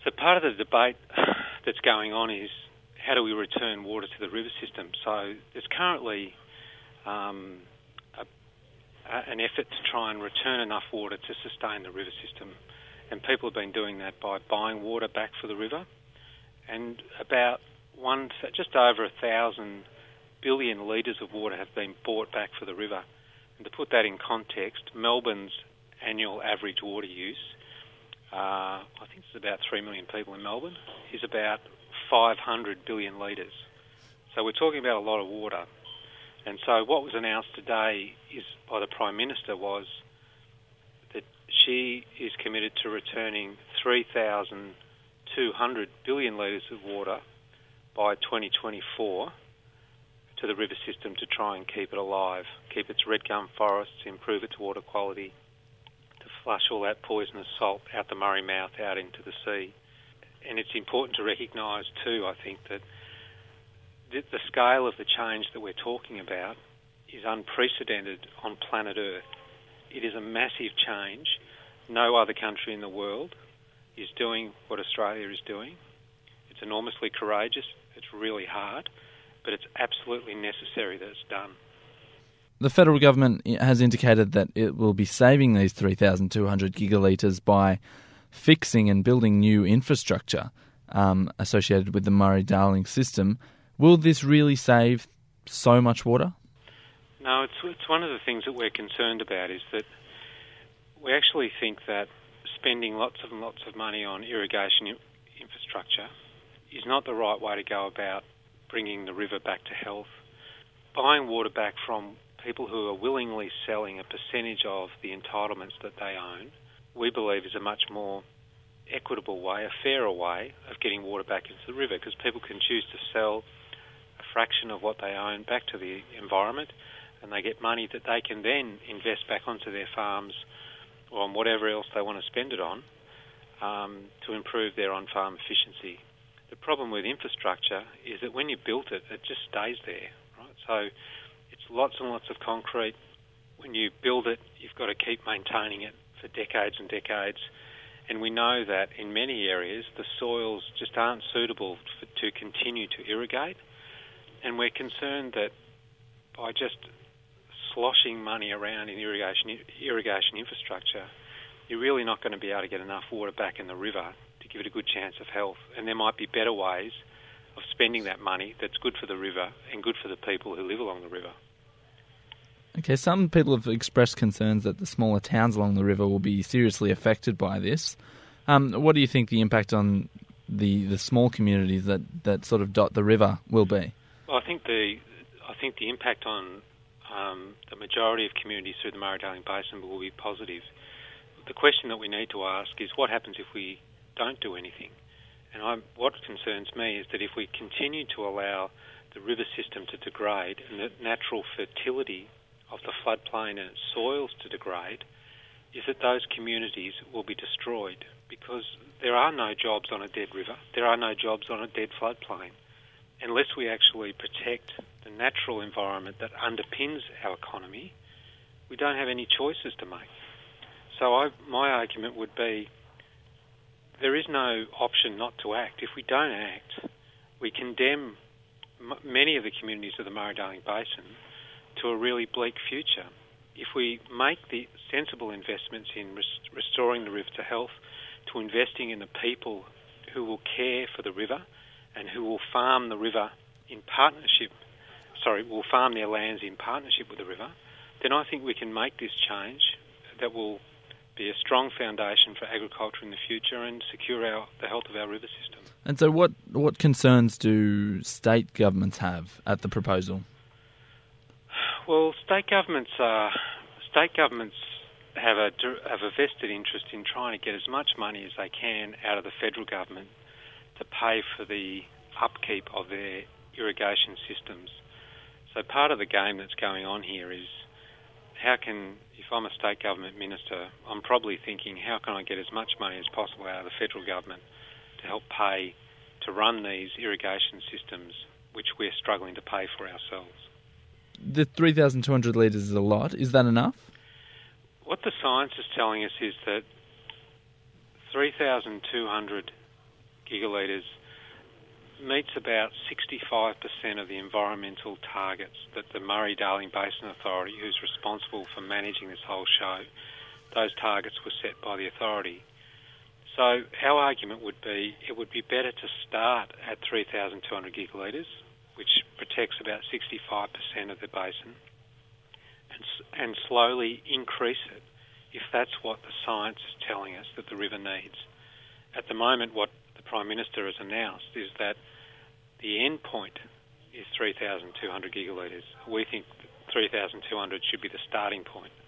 So part of the debate that's going on is how do we return water to the river system? So there's currently an effort to try and return enough water to sustain the river system. And people have been doing that by buying water back for the river. And just over 1,000 billion litres of water have been bought back for the river. And to put that in context, Melbourne's annual average water use, I think there's about 3 million people in Melbourne, is about 500 billion litres. So we're talking about a lot of water. And so what was announced today by the Prime Minister was that she is committed to returning 3,200 billion litres of water by 2024 to the river system to try and keep it alive, keep its red gum forests, improve its water quality, to flush all that poisonous salt out the Murray mouth out into the sea. And it's important to recognise too, I think, that the scale of the change that we're talking about is unprecedented on planet Earth. It is a massive change. No other country in the world is doing what Australia is doing. It's enormously courageous. It's really hard, but it's absolutely necessary that it's done. The federal government has indicated that it will be saving these 3,200 gigalitres by fixing and building new infrastructure associated with the Murray-Darling system. Will this really save so much water? No, it's one of the things that we're concerned about is that we actually think that spending lots and lots of money on irrigation infrastructure is not the right way to go about bringing the river back to health. Buying water back from people who are willingly selling a percentage of the entitlements that they own, we believe is a much more equitable way, a fairer way of getting water back into the river, because people can choose to sell a fraction of what they own back to the environment, and they get money that they can then invest back onto their farms or on whatever else they want to spend it on to improve their on-farm efficiency. The problem with infrastructure is that when you built it, it just stays there, right? So it's lots and lots of concrete. When you build it, you've got to keep maintaining it for decades and decades. And we know that in many areas, the soils just aren't suitable to continue to irrigate. And we're concerned that by just sloshing money around in irrigation infrastructure, you're really not going to be able to get enough water back in the river to give it a good chance of health. And there might be better ways of spending that money that's good for the river and good for the people who live along the river. Okay, some people have expressed concerns that the smaller towns along the river will be seriously affected by this. What do you think the impact on the small communities that sort of dot the river will be? Well, I think the impact on the majority of communities through the Murray-Darling Basin will be positive. The question that we need to ask is what happens if we don't do anything? And what concerns me is that if we continue to allow the river system to degrade and the natural fertility of the floodplain and its soils to degrade, is that those communities will be destroyed, because there are no jobs on a dead river, there are no jobs on a dead floodplain. Unless we actually protect the natural environment that underpins our economy, we don't have any choices to make. So my argument would be there is no option not to act. If we don't act, we condemn many of the communities of the Murray-Darling Basin to a really bleak future. If we make the sensible investments in restoring the river to health, to investing in the people who will care for the river and who will farm the river will farm their lands in partnership with the river, then I think we can make this change that will be a strong foundation for agriculture in the future and secure the health of our river system. And so what concerns do state governments have at the proposal? Well, state governments have a vested interest in trying to get as much money as they can out of the federal government to pay for the upkeep of their irrigation systems. So part of the game that's going on here is if I'm a state government minister, I'm probably thinking, how can I get as much money as possible out of the federal government to help pay to run these irrigation systems, which we're struggling to pay for ourselves. The 3,200 litres is a lot. Is that enough? What the science is telling us is that 3,200 gigalitres meets about 65% of the environmental targets that the Murray-Darling Basin Authority, who's responsible for managing this whole show, those targets were set by the authority. So our argument would be it would be better to start at 3,200 gigalitres, which protects about 65% of the basin, and slowly increase it if that's what the science is telling us that the river needs. At the moment, what the Prime Minister has announced is that the end point is 3,200 gigalitres. We think that 3,200 should be the starting point.